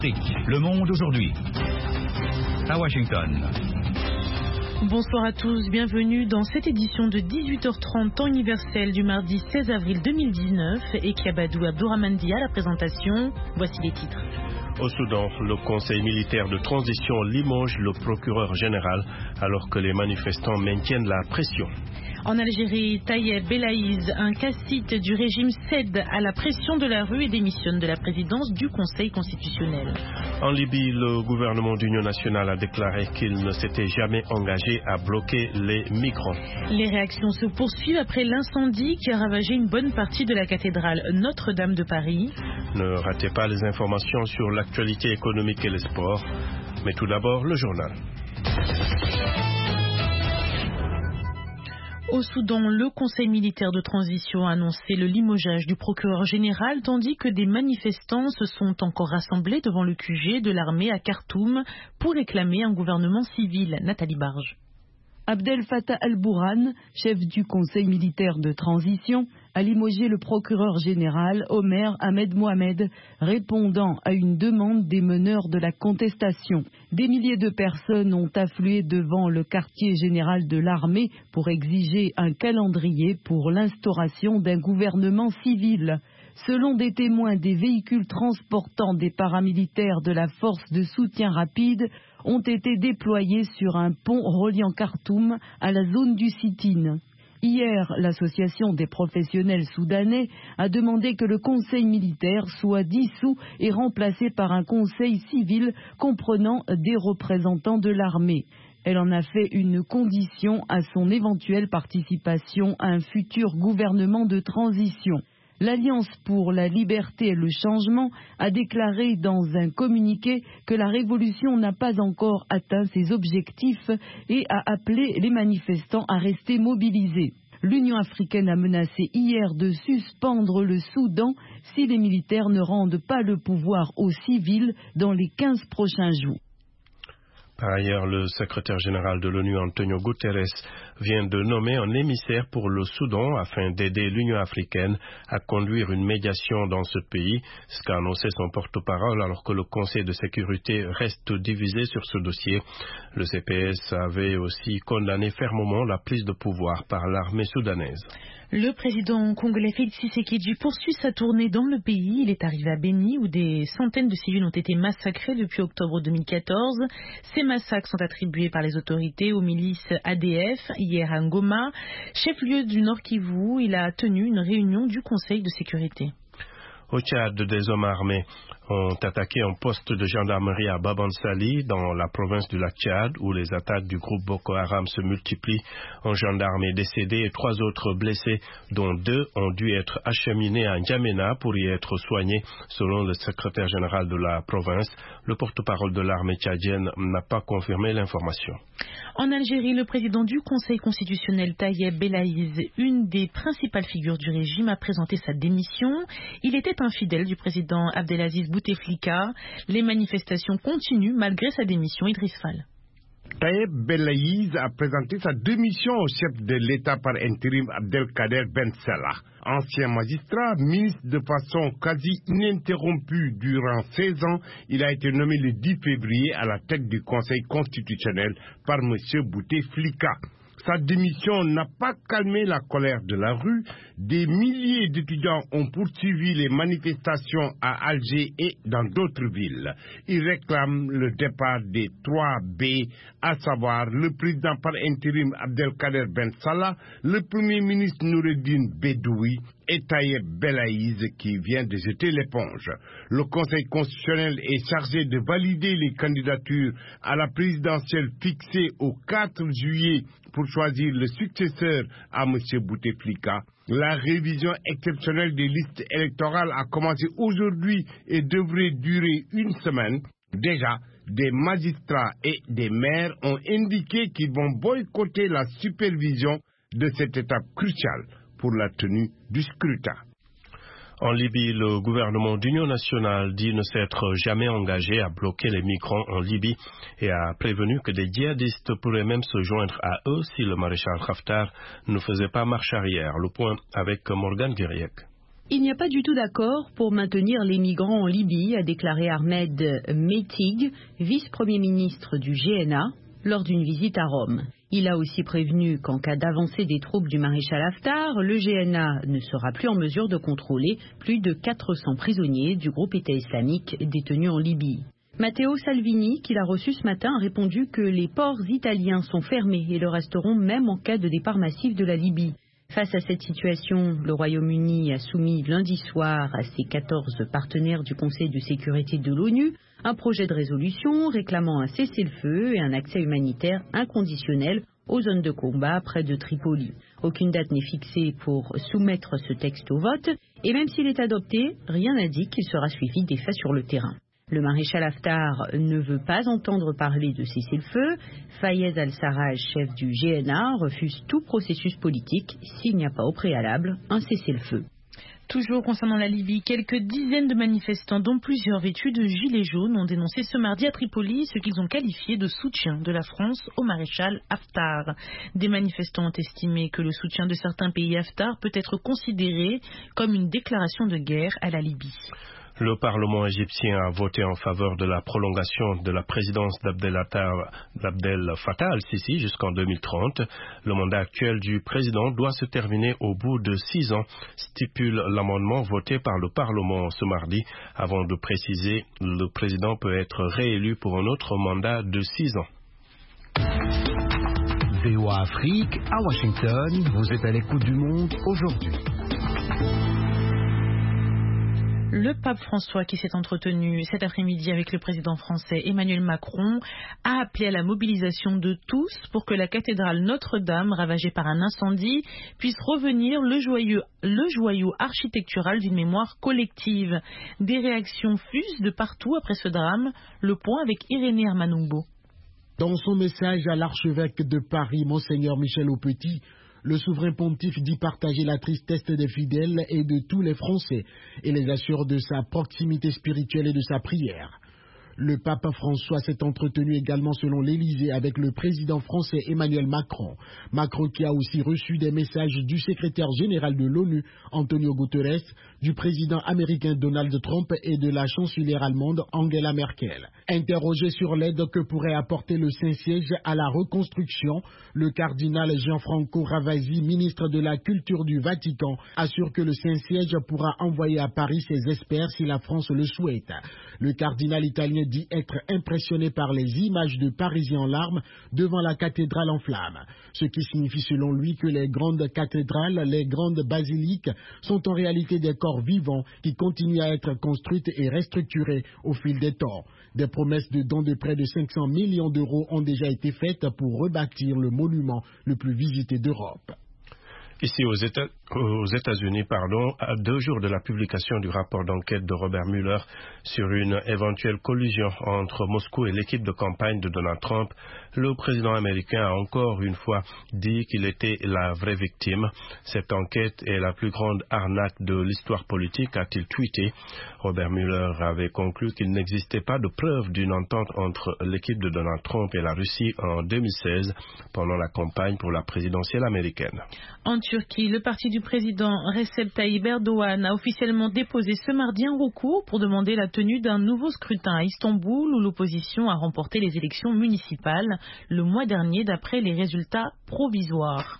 Le Monde aujourd'hui. À Washington. Bonsoir à tous, bienvenue dans cette édition de 18h30 temps universel du mardi 16 avril 2019 et Kiabadou Abdourahmandi à la présentation. Voici les titres. Au Soudan, le Conseil militaire de transition limoge le procureur général alors que les manifestants maintiennent la pression. En Algérie, Tayeb Belaïz, un cassite du régime, cède à la pression de la rue et démissionne de la présidence du Conseil constitutionnel. En Libye, le gouvernement d'Union nationale a déclaré qu'il ne s'était jamais engagé à bloquer les migrants. Les réactions se poursuivent après l'incendie qui a ravagé une bonne partie de la cathédrale Notre-Dame de Paris. Ne ratez pas les informations sur l'actualité économique et les sports. Mais tout d'abord, le journal. Au Soudan, le Conseil militaire de transition a annoncé le limogeage du procureur général, tandis que des manifestants se sont encore rassemblés devant le QG de l'armée à Khartoum pour réclamer un gouvernement civil. Nathalie Barge. Abdel Fattah al-Burhan, chef du Conseil militaire de transition, a limogé le procureur général Omer Ahmed Mohamed, répondant à une demande des meneurs de la contestation. Des milliers de personnes ont afflué devant le quartier général de l'armée pour exiger un calendrier pour l'instauration d'un gouvernement civil. Selon des témoins, des véhicules transportant des paramilitaires de la force de soutien rapide ont été déployés sur un pont reliant Khartoum à la zone du sit-in. Hier, l'association des professionnels soudanais a demandé que le conseil militaire soit dissous et remplacé par un conseil civil comprenant des représentants de l'armée. Elle en a fait une condition à son éventuelle participation à un futur gouvernement de transition. L'Alliance pour la liberté et le changement a déclaré dans un communiqué que la révolution n'a pas encore atteint ses objectifs et a appelé les manifestants à rester mobilisés. L'Union africaine a menacé hier de suspendre le Soudan si les militaires ne rendent pas le pouvoir aux civils dans les 15 prochains jours. Par ailleurs, le secrétaire général de l'ONU, Antonio Guterres, vient de nommer un émissaire pour le Soudan afin d'aider l'Union africaine à conduire une médiation dans ce pays, ce qu'a annoncé son porte-parole alors que le Conseil de sécurité reste divisé sur ce dossier. Le CPS avait aussi condamné fermement la prise de pouvoir par l'armée soudanaise. Le président congolais Félix Tshisekedi poursuit sa tournée dans le pays. Il est arrivé à Beni où des centaines de civils ont été massacrés depuis octobre 2014. Ces massacres sont attribués par les autorités aux milices ADF. Hier à Ngoma, chef-lieu du Nord Kivu, il a tenu une réunion du Conseil de sécurité. Au Tchad, des hommes armés ont attaqué un poste de gendarmerie à Babansali dans la province du lac Tchad où les attaques du groupe Boko Haram se multiplient. Un gendarme est décédé et 3 autres blessés, dont 2 ont dû être acheminés à N'Djamena pour y être soignés, selon le secrétaire général de la province. Le porte-parole de l'armée tchadienne n'a pas confirmé l'information. En Algérie, le président du Conseil constitutionnel Tayeb Belaïz, une des principales figures du régime, a présenté sa démission. Il était un fidèle du président Abdelaziz Bouteflika. Les manifestations continuent malgré sa démission. Idriss Fall. Tayeb Belaïz a présenté sa démission au chef de l'État par intérim Abdelkader Ben Salah. Ancien magistrat, ministre de façon quasi ininterrompue durant 16 ans, il a été nommé le 10 février à la tête du Conseil constitutionnel par M. Bouteflika. Sa démission n'a pas calmé la colère de la rue. Des milliers d'étudiants ont poursuivi les manifestations à Alger et dans d'autres villes. Ils réclament le départ des 3B, à savoir le président par intérim Abdelkader Ben Salah, le premier ministre Noureddin Bedoui et Tayeb Belaïz qui vient de jeter l'éponge. Le Conseil constitutionnel est chargé de valider les candidatures à la présidentielle fixée au 4 juillet pour choisir le successeur à M. Bouteflika. La révision exceptionnelle des listes électorales a commencé aujourd'hui et devrait durer une semaine. Déjà, des magistrats et des maires ont indiqué qu'ils vont boycotter la supervision de cette étape cruciale pour la tenue du scrutin. En Libye, le gouvernement d'Union nationale dit ne s'être jamais engagé à bloquer les migrants en Libye et a prévenu que des djihadistes pourraient même se joindre à eux si le maréchal Haftar ne faisait pas marche arrière. Le point avec Morgan Guiriec. Il n'y a pas du tout d'accord pour maintenir les migrants en Libye, a déclaré Ahmed Meitig, vice-premier ministre du GNA, lors d'une visite à Rome. Il a aussi prévenu qu'en cas d'avancée des troupes du maréchal Haftar, le GNA ne sera plus en mesure de contrôler plus de 400 prisonniers du groupe État islamique détenus en Libye. Matteo Salvini, qu'il a reçu ce matin, a répondu que les ports italiens sont fermés et le resteront même en cas de départ massif de la Libye. Face à cette situation, le Royaume-Uni a soumis lundi soir à ses 14 partenaires du Conseil de sécurité de l'ONU un projet de résolution réclamant un cessez-le-feu et un accès humanitaire inconditionnel aux zones de combat près de Tripoli. Aucune date n'est fixée pour soumettre ce texte au vote et même s'il est adopté, rien n'indique qu'il sera suivi d'effets sur le terrain. Le maréchal Haftar ne veut pas entendre parler de cessez-le-feu. Fayez al-Sarraj, chef du GNA, refuse tout processus politique s'il n'y a pas au préalable un cessez-le-feu. Toujours concernant la Libye, quelques dizaines de manifestants, dont plusieurs vêtus de gilets jaunes, ont dénoncé ce mardi à Tripoli ce qu'ils ont qualifié de soutien de la France au maréchal Haftar. Des manifestants ont estimé que le soutien de certains pays Haftar peut être considéré comme une déclaration de guerre à la Libye. Le Parlement égyptien a voté en faveur de la prolongation de la présidence d'Abdel Fattah al-Sisi jusqu'en 2030. Le mandat actuel du président doit se terminer au bout de 6 ans, stipule l'amendement voté par le Parlement ce mardi. Avant de préciser, le président peut être réélu pour un autre mandat de 6 ans. VOA Afrique, à Washington, vous êtes à l'écoute du monde aujourd'hui. Le pape François, qui s'est entretenu cet après-midi avec le président français Emmanuel Macron, a appelé à la mobilisation de tous pour que la cathédrale Notre-Dame, ravagée par un incendie, puisse revenir le joyau architectural d'une mémoire collective. Des réactions fusent de partout après ce drame. Le point avec Irénée Armanumbo. Dans son message à l'archevêque de Paris, Monseigneur Michel Aupetit, le souverain pontife dit partager la tristesse des fidèles et de tous les Français et les assure de sa proximité spirituelle et de sa prière. Le pape François s'est entretenu également selon l'Élysée avec le président français Emmanuel Macron. Macron qui a aussi reçu des messages du secrétaire général de l'ONU, Antonio Guterres, du président américain Donald Trump et de la chancelière allemande Angela Merkel. Interrogé sur l'aide que pourrait apporter le Saint-Siège à la reconstruction, le cardinal Gianfranco Ravasi, ministre de la Culture du Vatican, assure que le Saint-Siège pourra envoyer à Paris ses experts si la France le souhaite. Le cardinal italien dit être impressionné par les images de Parisiens en larmes devant la cathédrale en flammes. Ce qui signifie selon lui que les grandes cathédrales, les grandes basiliques sont en réalité des corps vivants qui continuent à être construites et restructurées au fil des temps. Des promesses de dons de près de 500 millions d'euros ont déjà été faites pour rebâtir le monument le plus visité d'Europe. Ici aux États-Unis, à 2 jours de la publication du rapport d'enquête de Robert Mueller sur une éventuelle collusion entre Moscou et l'équipe de campagne de Donald Trump, le président américain a encore une fois dit qu'il était la vraie victime. Cette enquête est la plus grande arnaque de l'histoire politique, a-t-il tweeté. Robert Mueller avait conclu qu'il n'existait pas de preuve d'une entente entre l'équipe de Donald Trump et la Russie en 2016 pendant la campagne pour la présidentielle américaine. En Turquie, le parti du président Recep Tayyip Erdogan a officiellement déposé ce mardi un recours pour demander la tenue d'un nouveau scrutin à Istanbul où l'opposition a remporté les élections municipales le mois dernier d'après les résultats provisoires.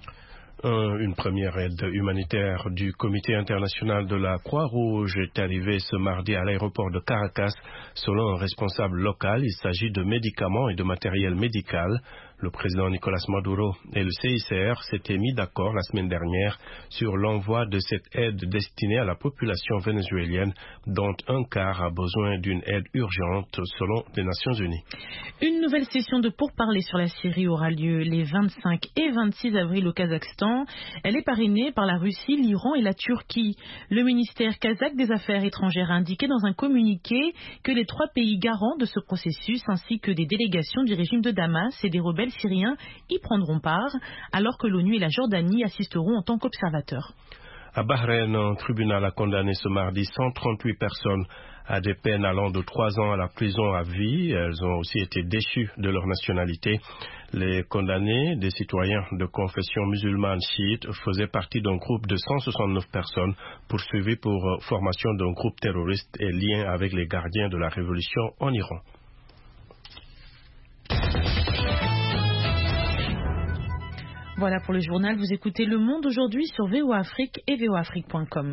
Une première aide humanitaire du Comité international de la Croix-Rouge est arrivée ce mardi à l'aéroport de Caracas. Selon un responsable local, il s'agit de médicaments et de matériel médical. Le président Nicolás Maduro et le CICR s'étaient mis d'accord la semaine dernière sur l'envoi de cette aide destinée à la population vénézuélienne, dont un quart a besoin d'une aide urgente selon les Nations Unies. Une nouvelle session de pourparlers sur la Syrie aura lieu les 25 et 26 avril au Kazakhstan. Elle est parrainée par la Russie, l'Iran et la Turquie. Le ministère kazakh des Affaires étrangères a indiqué dans un communiqué que les 3 pays garants de ce processus ainsi que des délégations du régime de Damas et des rebelles syriens y prendront part, alors que l'ONU et la Jordanie assisteront en tant qu'observateurs. À Bahreïn, un tribunal a condamné ce mardi 138 personnes à des peines allant de 3 ans à la prison à vie. Elles ont aussi été déchues de leur nationalité. Les condamnés, des citoyens de confession musulmane chiite, faisaient partie d'un groupe de 169 personnes poursuivis pour formation d'un groupe terroriste et lien avec les gardiens de la révolution en Iran. Voilà pour le journal. Vous écoutez Le Monde aujourd'hui sur VOA Afrique et voaafrique.com.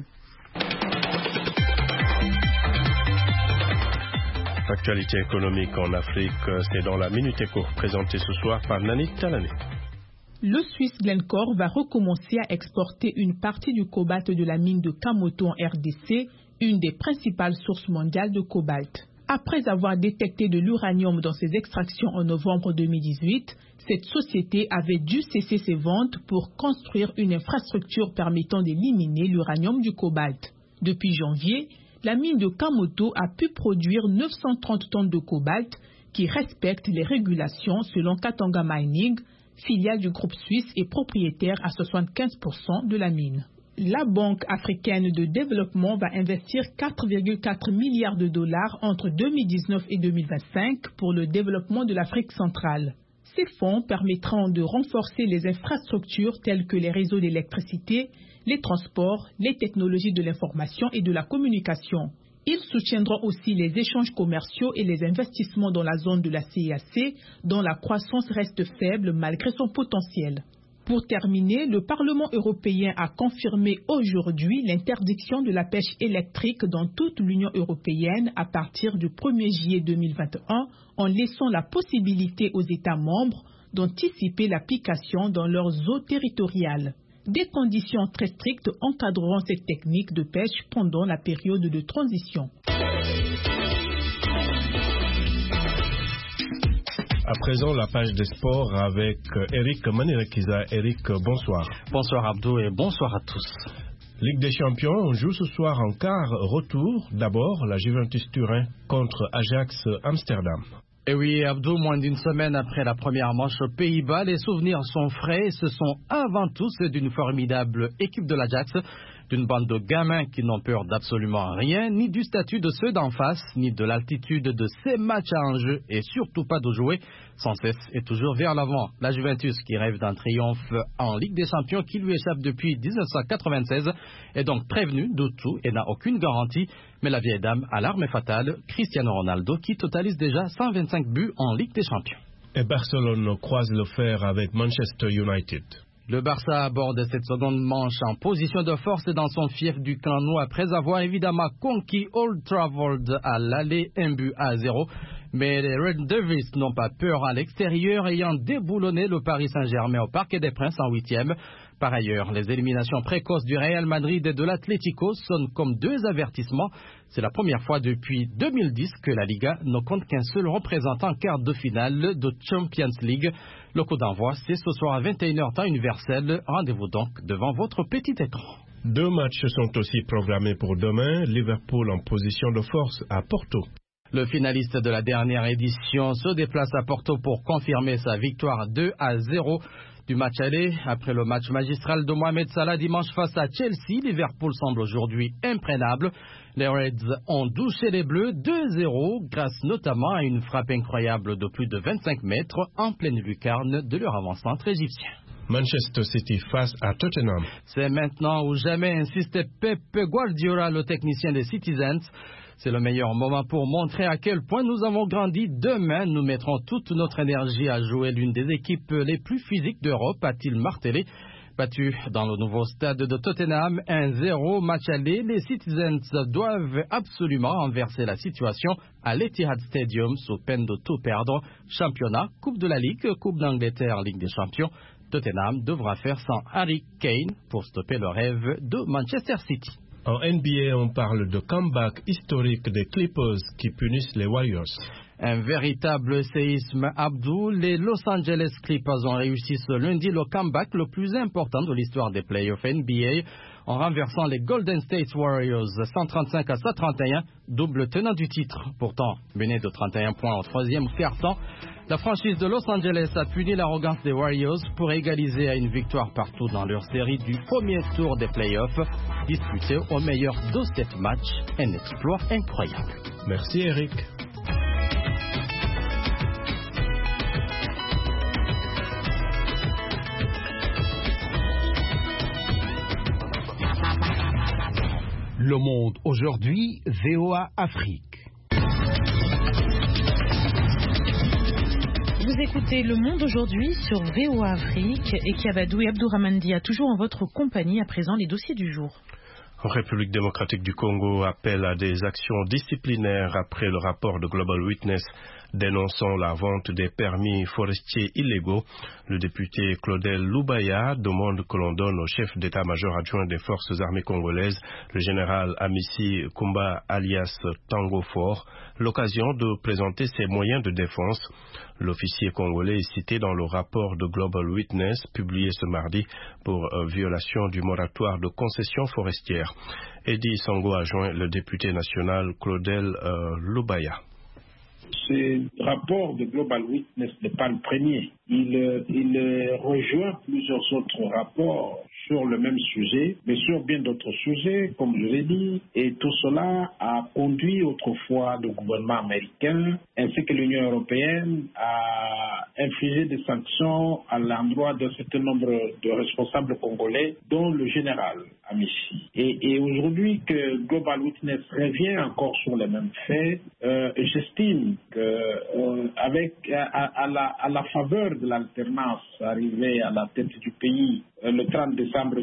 Actualité économique en Afrique, c'est dans la Minute Éco présentée ce soir par Nani Talané. Le Suisse Glencore va recommencer à exporter une partie du cobalt de la mine de Kamoto en RDC, une des principales sources mondiales de cobalt. Après avoir détecté de l'uranium dans ses extractions en novembre 2018, cette société avait dû cesser ses ventes pour construire une infrastructure permettant d'éliminer l'uranium du cobalt. Depuis janvier, la mine de Kamoto a pu produire 930 tonnes de cobalt qui respectent les régulations selon Katanga Mining, filiale du groupe suisse et propriétaire à 75% de la mine. La Banque africaine de développement va investir 4,4 milliards de dollars entre 2019 et 2025 pour le développement de l'Afrique centrale. Ces fonds permettront de renforcer les infrastructures telles que les réseaux d'électricité, les transports, les technologies de l'information et de la communication. Ils soutiendront aussi les échanges commerciaux et les investissements dans la zone de la CEEAC, dont la croissance reste faible malgré son potentiel. Pour terminer, le Parlement européen a confirmé aujourd'hui l'interdiction de la pêche électrique dans toute l'Union européenne à partir du 1er juillet 2021, en laissant la possibilité aux États membres d'anticiper l'application dans leurs eaux territoriales. Des conditions très strictes encadreront cette technique de pêche pendant la période de transition. À présent, la page des sports avec Eric Manirekiza. Eric, bonsoir. Bonsoir Abdou et bonsoir à tous. Ligue des champions, on joue ce soir en quart retour. D'abord, la Juventus Turin contre Ajax Amsterdam. Et oui, Abdou, moins d'une semaine après la première manche aux Pays-Bas, les souvenirs sont frais. Ce sont avant tout ceux d'une formidable équipe de l'Ajax, d'une bande de gamins qui n'ont peur d'absolument rien, ni du statut de ceux d'en face, ni de l'altitude de ces matchs à enjeu, et surtout pas de jouer sans cesse et toujours vers l'avant. La Juventus, qui rêve d'un triomphe en Ligue des Champions qui lui échappe depuis 1996, est donc prévenue de tout et n'a aucune garantie. Mais la vieille dame a l'arme fatale, Cristiano Ronaldo, qui totalise déjà 125 buts en Ligue des Champions. Et Barcelone croise le fer avec Manchester United. Le Barça aborde cette seconde manche en position de force dans son fief du Camp Nou après avoir évidemment conquis Old Trafford à l'aller 1-0. Mais les Red Devils n'ont pas peur à l'extérieur, ayant déboulonné le Paris Saint-Germain au Parc des Princes en 8e. Par ailleurs, les éliminations précoces du Real Madrid et de l'Atlético sonnent comme deux avertissements. C'est la première fois depuis 2010 que la Liga ne compte qu'un seul représentant en quart de finale de Champions League. Le coup d'envoi, c'est ce soir à 21h temps universel. Rendez-vous donc devant votre petit écran. 2 matchs sont aussi programmés pour demain. Liverpool en position de force à Porto. Le finaliste de la dernière édition se déplace à Porto pour confirmer sa victoire 2-0 du match aller. Après le match magistral de Mohamed Salah dimanche face à Chelsea, Liverpool semble aujourd'hui imprénable. Les Reds ont douché les Bleus 2-0 grâce notamment à une frappe incroyable de plus de 25 mètres en pleine lucarne de leur avant-centre égyptien. Manchester City face à Tottenham. C'est maintenant ou jamais, insistait Pep Guardiola, le technicien des Citizens. C'est le meilleur moment pour montrer à quel point nous avons grandi. Demain, nous mettrons toute notre énergie à jouer l'une des équipes les plus physiques d'Europe, a-t-il martelé. Battu dans le nouveau stade de Tottenham, 1-0, match aller, les Citizens doivent absolument renverser la situation à l'Etihad Stadium sous peine de tout perdre. Championnat, Coupe de la Ligue, Coupe d'Angleterre, Ligue des Champions. Tottenham devra faire sans Harry Kane pour stopper le rêve de Manchester City. En NBA, on parle de comeback historique des Clippers qui punissent les Warriors. Un véritable séisme, Abdou. Les Los Angeles Clippers ont réussi ce lundi le comeback le plus important de l'histoire des playoffs NBA en renversant les Golden State Warriors 135-131, double tenant du titre. Pourtant, menés de 31 points au troisième quart-temps, La franchise de Los Angeles a puni l'arrogance des Warriors pour égaliser à une victoire partout dans leur série du premier tour des playoffs, disputée au meilleur de 7 matchs. Un exploit incroyable. Merci Eric. Le Monde aujourd'hui, VOA Afrique. Vous écoutez Le Monde aujourd'hui sur VOA Afrique et Kiabadou et Abdouramandia toujours en votre compagnie. À présent, les dossiers du jour. La République démocratique du Congo appelle à des actions disciplinaires après le rapport de Global Witness dénonçant la vente des permis forestiers illégaux. Le député Claudel Loubaya demande que l'on donne au chef d'état-major adjoint des forces armées congolaises, le général Amissi Kumba alias Tango Fort, l'occasion de présenter ses moyens de défense. L'officier congolais est cité dans le rapport de Global Witness publié ce mardi pour violation du moratoire de concession forestière. Eddie Sango a joint le député national Claudel Loubaya. Ce rapport de Global Witness n'est pas le premier. Il rejoint plusieurs autres rapports sur le même sujet, mais sur bien d'autres sujets, comme je l'ai dit, et tout cela a conduit autrefois le gouvernement américain ainsi que l'Union européenne à infliger des sanctions à l'endroit d'un certain nombre de responsables congolais, dont le général Amissi. Et aujourd'hui que Global Witness revient encore sur les mêmes faits, j'estime que à la faveur de l'alternance arrivée à la tête du pays le 30 décembre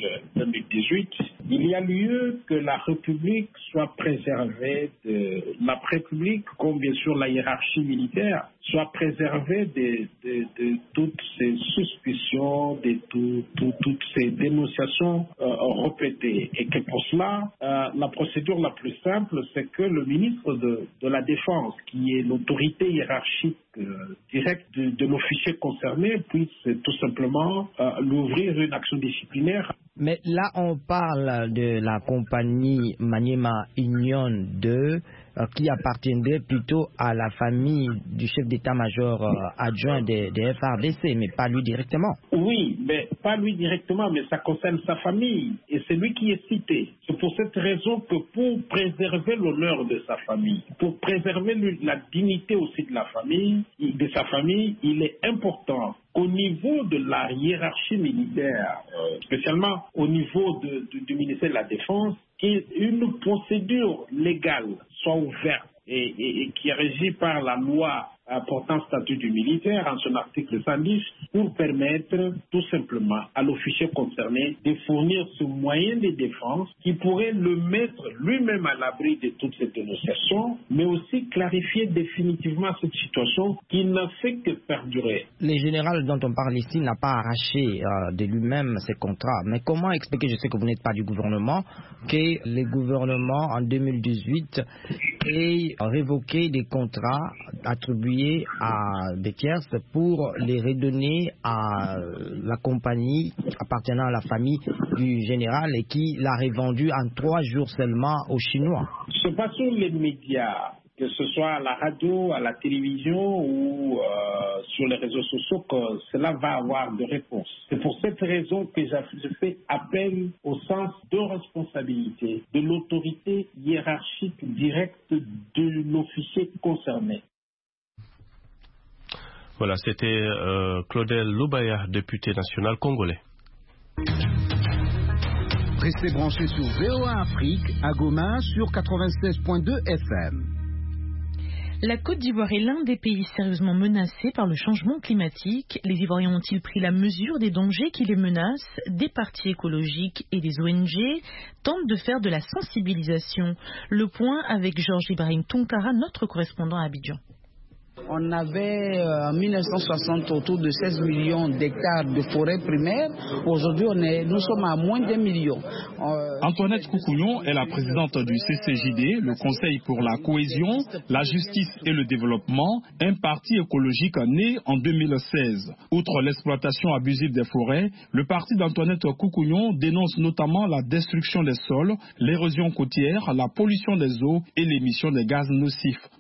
2018, il y a lieu que la République soit préservée, la République, comme bien sûr la hiérarchie militaire, soit préservée de toutes ces suspicions, de toutes ces dénonciations répétées. Et que pour cela, la procédure la plus simple, c'est que le ministre de la Défense, qui est l'autorité hiérarchique directe de l'officier concerné, puisse tout simplement l'ouvrir une action disciplinaire. Mais là, on parle de la compagnie Maniema Union 2 qui appartiendrait plutôt à la famille du chef d'état-major adjoint des FARDC, mais pas lui directement. Oui, mais pas lui directement, mais ça concerne sa famille et c'est lui qui est cité. C'est pour cette raison que pour préserver l'honneur de sa famille, pour préserver la dignité aussi de sa famille, il est important au niveau de la hiérarchie militaire, spécialement au niveau du ministère de la Défense, qu'une procédure légale soit ouverte et qui est régie par la loi portant statut du militaire en son article 110 pour permettre tout simplement à l'officier concerné de fournir ce moyen de défense qui pourrait le mettre lui-même à l'abri de toutes ces dénonciations, mais aussi clarifier définitivement cette situation qui n'a fait que perdurer. Le général dont on parle ici n'a pas arraché de lui-même ses contrats, mais comment expliquer, je sais que vous n'êtes pas du gouvernement, que le gouvernement en 2018 ait révoqué des contrats attribués à des tierces pour les redonner à la compagnie appartenant à la famille du général et qui l'a revendu en 3 jours seulement aux Chinois. C'est pas sur les médias, que ce soit à la radio, à la télévision ou sur les réseaux sociaux, que cela va avoir de réponse. C'est pour cette raison que je fais appel au sens de responsabilité de l'autorité hiérarchique directe de l'officier concerné. Voilà, c'était Claudel Loubaya, député national congolais. Restez branchés sur VOA Afrique, à Goma, sur 96.2 FM. La Côte d'Ivoire est l'un des pays sérieusement menacés par le changement climatique. Les Ivoiriens ont-ils pris la mesure des dangers qui les menacent? Des partis écologiques et des ONG tentent de faire de la sensibilisation. Le point avec Georges Ibrahim Tounkara, notre correspondant à Abidjan. On avait en 1960 autour de 16 millions d'hectares de forêts primaires. Aujourd'hui, nous sommes à moins d'1 million. Antoinette Koukouyon est la présidente du CCJD, le Conseil pour la cohésion, la justice et le développement, un parti écologique né en 2016. Outre l'exploitation abusive des forêts, le parti d'Antoinette Koukouyon dénonce notamment la destruction des sols, l'érosion côtière, la pollution des eaux et l'émission des gaz nocifs.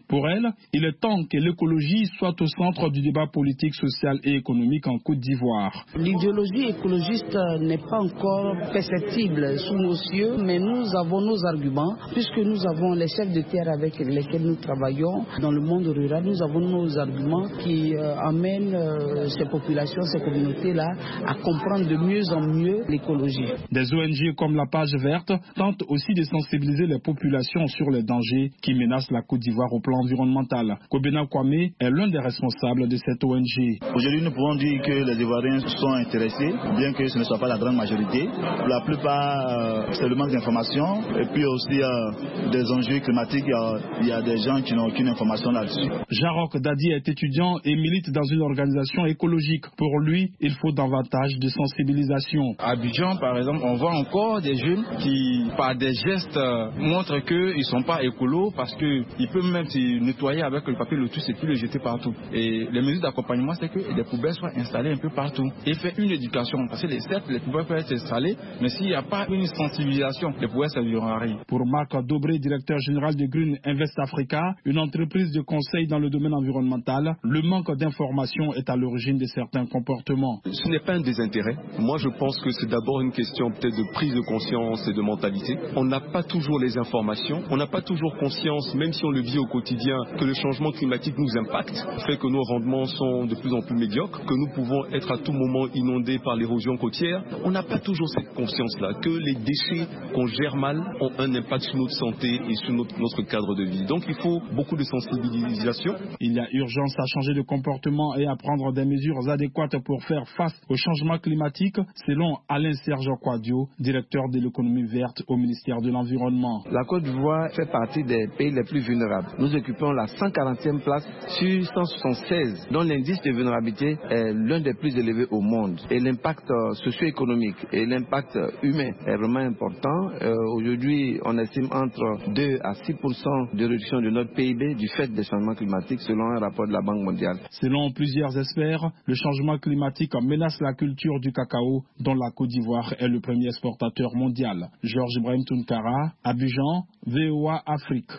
Pour elle, il est temps que l'écologie soit au centre du débat politique, social et économique en Côte d'Ivoire. L'idéologie écologiste n'est pas encore perceptible sous nos cieux, mais nous avons nos arguments, puisque nous avons les chefs de terre avec lesquels nous travaillons dans le monde rural. Nous avons nos arguments qui amènent ces populations, ces communautés-là à comprendre de mieux en mieux l'écologie. Des ONG comme la Page Verte tentent aussi de sensibiliser les populations sur les dangers qui menacent la Côte d'Ivoire au plan environnemental. Kobena Kwame est l'un des responsables de cette ONG. Aujourd'hui, nous pouvons dire que les Ivoiriens sont intéressés, bien que ce ne soit pas la grande majorité. Pour la plupart, c'est le manque d'informations et puis aussi des enjeux climatiques. Il y a des gens qui n'ont aucune information là-dessus. Jarok Dadi est étudiant et milite dans une organisation écologique. Pour lui, il faut davantage de sensibilisation. À Abidjan, par exemple, on voit encore des jeunes qui, par des gestes, montrent qu'ils ne sont pas écolos parce qu'ils peuvent même se nettoyer avec le papier lotus et puis le jeter partout. Et les mesures d'accompagnement, c'est que des poubelles soient installées un peu partout. Et faire une éducation, parce que certes, les poubelles peuvent être installées, mais s'il n'y a pas une sensibilisation, les poubelles ne serviront à rien. Pour Marc Dobré, directeur général de Green Invest Africa, une entreprise de conseil dans le domaine environnemental, le manque d'information est à l'origine de certains comportements. Ce n'est pas un désintérêt. Moi, je pense que c'est d'abord une question peut-être de prise de conscience et de mentalité. On n'a pas toujours les informations, on n'a pas toujours conscience, même si on le vit au quotidien, que le changement climatique nous impacte, fait que nos rendements sont de plus en plus médiocres, que nous pouvons être à tout moment inondés par l'érosion côtière. On n'a pas toujours cette conscience-là, que les déchets qu'on gère mal ont un impact sur notre santé et sur notre cadre de vie. Donc il faut beaucoup de sensibilisation. Il y a urgence à changer de comportement et à prendre des mesures adéquates pour faire face au changement climatique, selon Alain Serge Quadio, directeur de l'économie verte au ministère de l'Environnement. La Côte d'Ivoire fait partie des pays les plus vulnérables. Nous occupons la 140e place sur 176, dont l'indice de vulnérabilité est l'un des plus élevés au monde. Et l'impact socio-économique et l'impact humain est vraiment important. Aujourd'hui, on estime entre 2 à 6% de réduction de notre PIB du fait des changements climatiques, selon un rapport de la Banque mondiale. Selon plusieurs experts, le changement climatique menace la culture du cacao, dont la Côte d'Ivoire est le premier exportateur mondial. Georges Ibrahim Tounkara, Abidjan, VOA Afrique.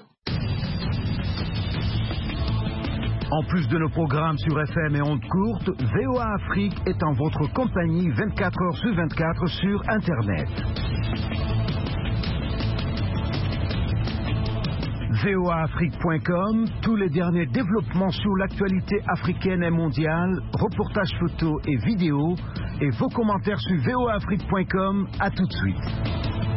En plus de nos programmes sur FM et ondes courtes, VOA Afrique est en votre compagnie 24 heures sur 24 sur Internet. voaafrique.com, tous les derniers développements sur l'actualité africaine et mondiale, reportages photos et vidéos, et vos commentaires sur voaafrique.com. À tout de suite.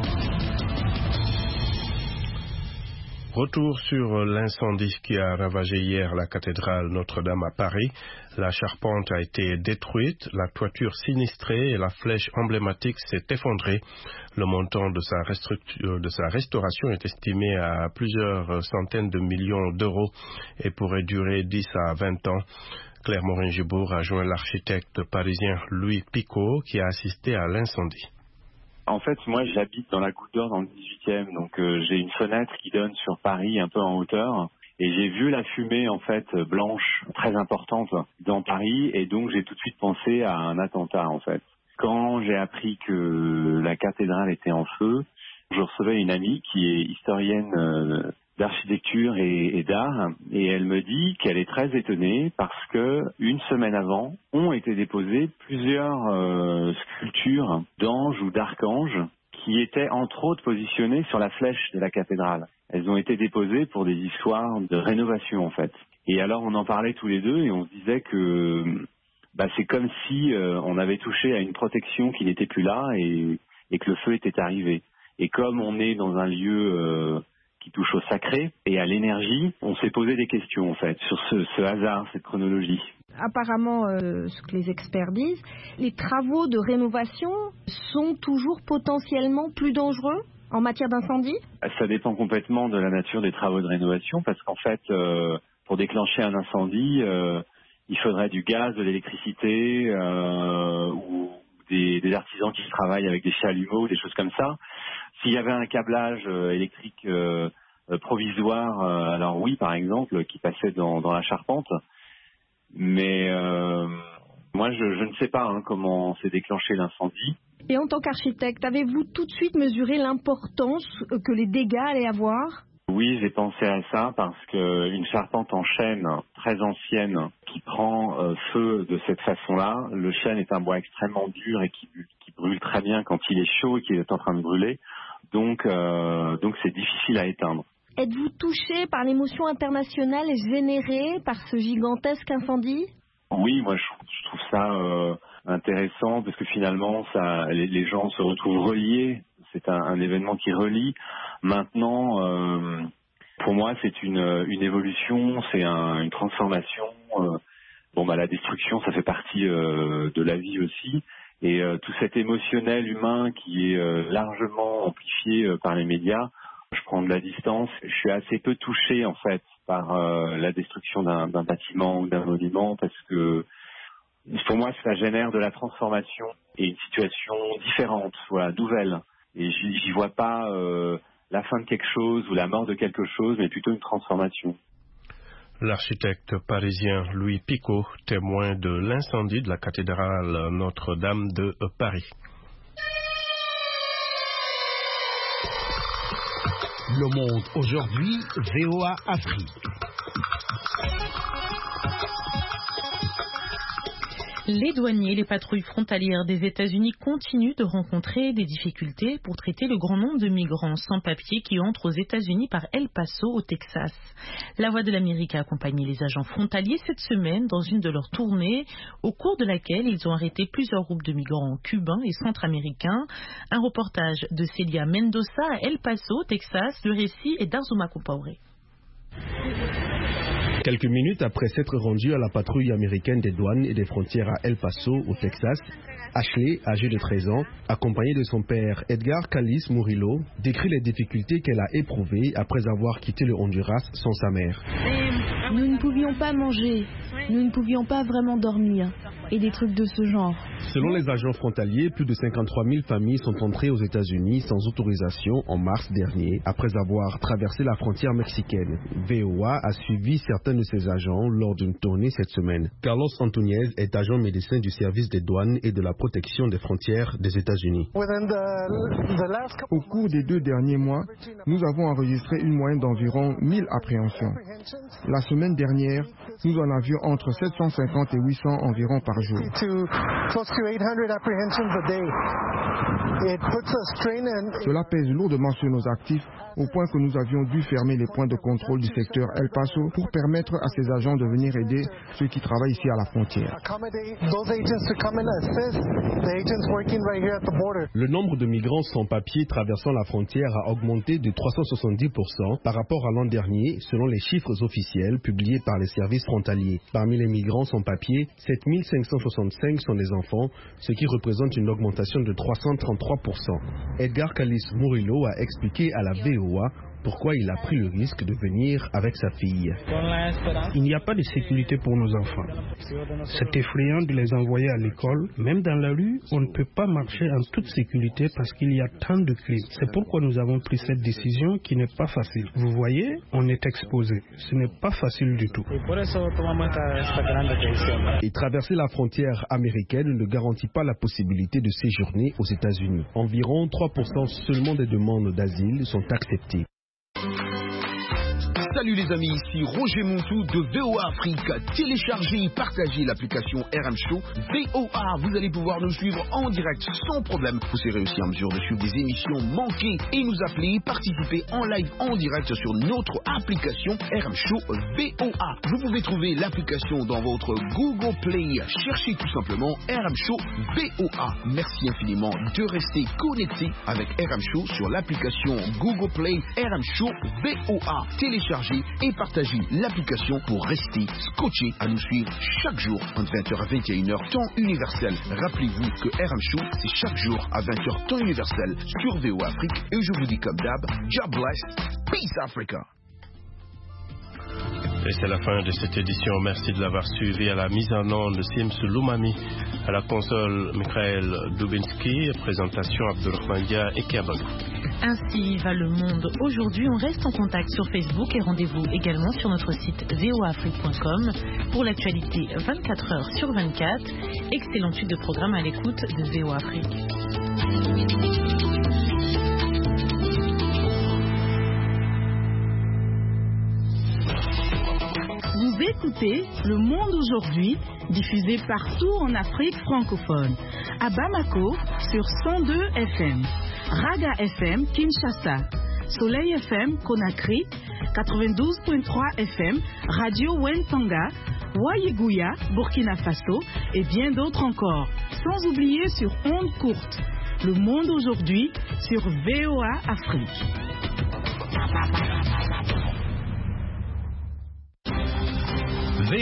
Retour sur l'incendie qui a ravagé hier la cathédrale Notre-Dame à Paris. La charpente a été détruite, la toiture sinistrée et la flèche emblématique s'est effondrée. Le montant de sa restauration est estimé à plusieurs centaines de millions d'euros et pourrait durer 10 à 20 ans. Claire Morin-Gibourg a joint l'architecte parisien Louis Picot qui a assisté à l'incendie. En fait, moi, j'habite dans la Goutte d'Or dans le 18e, donc j'ai une fenêtre qui donne sur Paris un peu en hauteur. Et j'ai vu la fumée, en fait, blanche, très importante dans Paris, et donc j'ai tout de suite pensé à un attentat, en fait. Quand j'ai appris que la cathédrale était en feu, je recevais une amie qui est historienne d'architecture et d'art, et elle me dit qu'elle est très étonnée parce que une semaine avant ont été déposées plusieurs sculptures d'anges ou d'archanges qui étaient entre autres positionnées sur la flèche de la cathédrale. Elles ont été déposées pour des histoires de rénovation en fait. Et alors on en parlait tous les deux et on se disait que c'est comme si on avait touché à une protection qui n'était plus là et que le feu était arrivé. Et comme on est dans un lieu qui touche au sacré et à l'énergie, on s'est posé des questions en fait sur ce hasard, cette chronologie. Apparemment, ce que les experts disent, les travaux de rénovation sont toujours potentiellement plus dangereux en matière d'incendie ? Ça dépend complètement de la nature des travaux de rénovation parce qu'en fait, pour déclencher un incendie, il faudrait du gaz, de l'électricité ou des artisans qui travaillent avec des chalumeaux, des choses comme ça. S'il y avait un câblage électrique provisoire, alors oui, par exemple, qui passait dans la charpente. Mais moi, je ne sais pas comment s'est déclenché l'incendie. Et en tant qu'architecte, avez-vous tout de suite mesuré l'importance que les dégâts allaient avoir ? Oui, j'ai pensé à ça parce qu'une charpente en chêne très ancienne qui prend feu de cette façon-là, le chêne est un bois extrêmement dur et qui brûle très bien quand il est chaud et qu'il est en train de brûler. Donc c'est difficile à éteindre. Êtes-vous touché par l'émotion internationale générée par ce gigantesque incendie ? Oui, moi je trouve ça intéressant parce que finalement les gens se retrouvent reliés. C'est un événement qui relie. Maintenant, pour moi, c'est une évolution, c'est une transformation. La destruction, ça fait partie de la vie aussi. Et tout cet émotionnel humain qui est largement amplifié par les médias, je prends de la distance. Je suis assez peu touché, en fait, par la destruction d'un bâtiment ou d'un monument parce que pour moi, ça génère de la transformation et une situation différente, nouvelle. Et j'y vois pas la fin de quelque chose ou la mort de quelque chose, mais plutôt une transformation. L'architecte parisien Louis Picot, témoin de l'incendie de la cathédrale Notre-Dame de Paris. Le Monde aujourd'hui, VOA Afrique. Les douaniers, les patrouilles frontalières des États-Unis continuent de rencontrer des difficultés pour traiter le grand nombre de migrants sans papier qui entrent aux États-Unis par El Paso, au Texas. La Voix de l'Amérique a accompagné les agents frontaliers cette semaine dans une de leurs tournées, au cours de laquelle ils ont arrêté plusieurs groupes de migrants cubains et centra-américains. Un reportage de Célia Mendoza à El Paso, Texas. Le récit est d'Arzuma Compaoré. Quelques minutes après s'être rendu à la patrouille américaine des douanes et des frontières à El Paso, au Texas, Ashley, âgée de 13 ans, accompagnée de son père Edgar Callis Murillo, décrit les difficultés qu'elle a éprouvées après avoir quitté le Honduras sans sa mère. Nous ne pouvions pas manger, nous ne pouvions pas vraiment dormir, et des trucs de ce genre. Selon les agents frontaliers, plus de 53 000 familles sont entrées aux États-Unis sans autorisation en mars dernier, après avoir traversé la frontière mexicaine. VOA a suivi certains de ces agents lors d'une tournée cette semaine. Carlos Antoniez est agent médecin du service des douanes et de la protection des frontières des États-Unis. Au cours des 2 derniers mois, nous avons enregistré une moyenne d'environ 1000 appréhensions. La semaine dernière, nous en avions entre 750 et 800 environ par jour. Cela pèse lourdement sur nos actifs, au point que nous avions dû fermer les points de contrôle du secteur El Paso pour permettre à ces agents de venir aider ceux qui travaillent ici à la frontière. Le nombre de migrants sans papier traversant la frontière a augmenté de 370% par rapport à l'an dernier, selon les chiffres officiels publiés par les services frontaliers. Parmi les migrants sans papier, 7565 sont des enfants, ce qui représente une augmentation de 333%. Edgar Callis Murillo a expliqué à la VOA pourquoi il a pris le risque de venir avec sa fille. Il n'y a pas de sécurité pour nos enfants. C'est effrayant de les envoyer à l'école. Même dans la rue, on ne peut pas marcher en toute sécurité parce qu'il y a tant de crimes. C'est pourquoi nous avons pris cette décision qui n'est pas facile. Vous voyez, on est exposé. Ce n'est pas facile du tout. Et traverser la frontière américaine ne garantit pas la possibilité de séjourner aux États-Unis. Environ 3% seulement des demandes d'asile sont acceptées. Salut les amis, ici Roger Montou de VOA Afrique. Téléchargez et partagez l'application RM Show VOA. Vous allez pouvoir nous suivre en direct sans problème. Vous serez aussi en mesure de suivre des émissions manquées et nous appeler, participer en live en direct sur notre application RM Show VOA. Vous pouvez trouver l'application dans votre Google Play. Cherchez tout simplement RM Show VOA. Merci infiniment de rester connecté avec RM Show sur l'application Google Play RM Show VOA. Téléchargez et partagez l'application pour rester scotché à nous suivre chaque jour entre 20h à 21h temps universel. Rappelez-vous que RM Show c'est chaque jour à 20h temps universel sur VOA Afrique et je vous dis comme d'hab, God bless, peace Africa. Et c'est la fin de cette édition. Merci de l'avoir suivi. À la mise en onde, Sims Loumami. À la console, Mikhail Dubinski. Présentation, Abdulrahman Dia et Kiabag. Ainsi va le monde aujourd'hui. On reste en contact sur Facebook et rendez-vous également sur notre site voafrique.com pour l'actualité 24 heures sur 24. Excellente suite de programme à l'écoute de VOA Afrique. écoutez Le Monde aujourd'hui, diffusé partout en Afrique francophone. À Bamako, sur 102 FM. Raga FM, Kinshasa. Soleil FM, Conakry. 92.3 FM, Radio Wentanga. Wayiguya, Burkina Faso. Et bien d'autres encore. Sans oublier sur ondes courtes. Le Monde aujourd'hui, sur VOA Afrique.